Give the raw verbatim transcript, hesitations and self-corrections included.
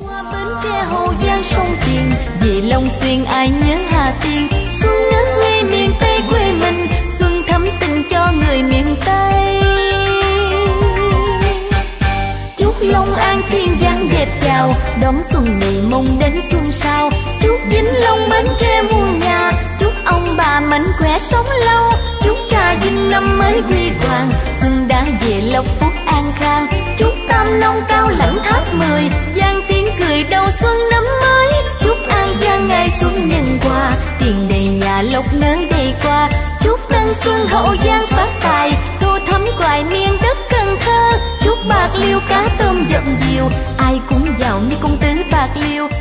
Qua bến tre Hậu Giang sông Tiền, về Long Xuyên ai nhớ Hà Tiên. Xuân nắng ngay miền Tây quê mình, xuân thắm tình cho người miền Tây. Chúc Long An Kiên Giang dệt chào, đón tuần này mong đến xuân sau. Chúc Vĩnh Long Bến Tre muôn nhà, chúc ông bà mạnh khỏe sống lâu. Chúc Trà Vinh năm mới quy hoàng, xuân đã về lộc phúc an khang. Chúc Tam Nông Cao Lãnh Tháp Mười, Giang tiếng cười đầu xuân năm mới. Chúc An Giang ngày xuân nhân hòa, tiền đầy nhà lộc nở đầy qua. Chúc Tân Xuân Hậu Giang phát tài, tô thắm hoài miền đất Cần Thơ. Chúc Bạc Liêu cá tôm dậm diều, ai cũng giàu như công tử Bạc Liêu.